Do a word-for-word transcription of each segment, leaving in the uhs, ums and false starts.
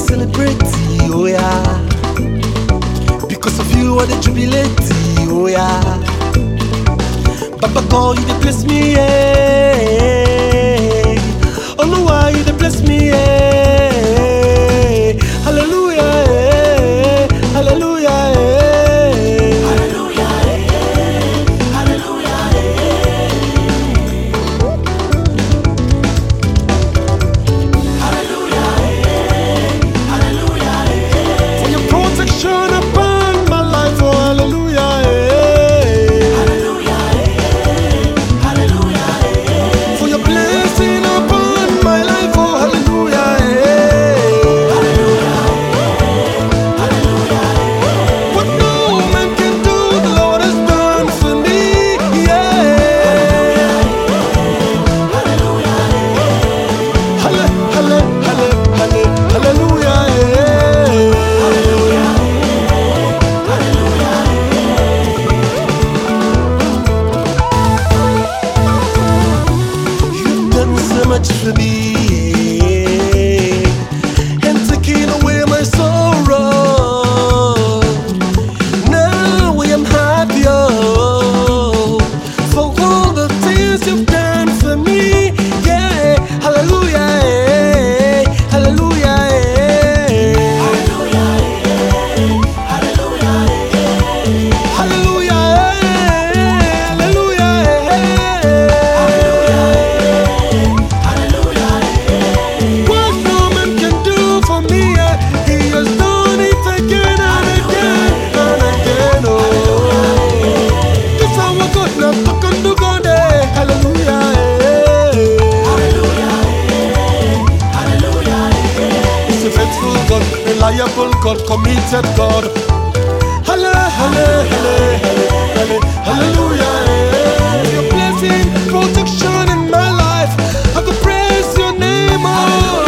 celebrate, oh yeah. Because of you I dey jubilate, oh yeah. Papa God, you dey bless me, yeah. Oh no, why you dey bless me, yeah. Hallelujah, yeah. Hallelujah, yeah. For me, and taking away my sorrow. Now I am happier for all the things you've done for me. Yeah, hallelujah, yeah. Hallelujah, yeah. Hallelujah, yeah. Hallelujah, reliable God, committed God. Halle- halle- halle- halle- halle- Hallelujah. Your blessing, protection in my life, I could praise your name, oh.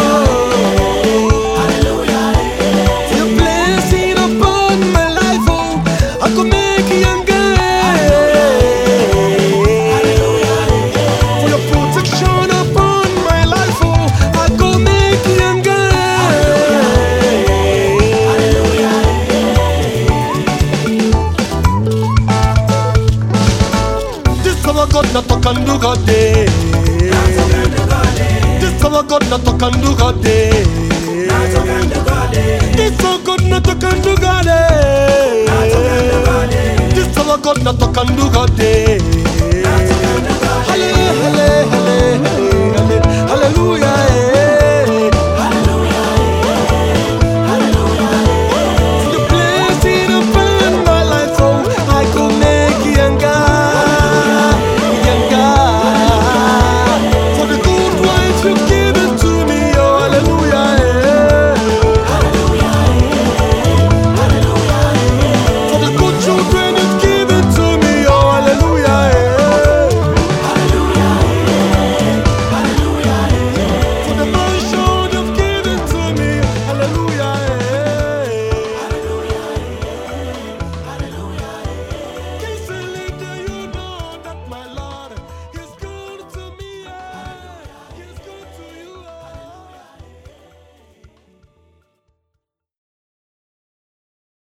For your blessing upon my life, oh, I could make you younger. For your protection upon my life, oh, I could make you younger. God not to can do God day. This our God not to can do God day. This our God not to can do God day. This our God not to can do God day.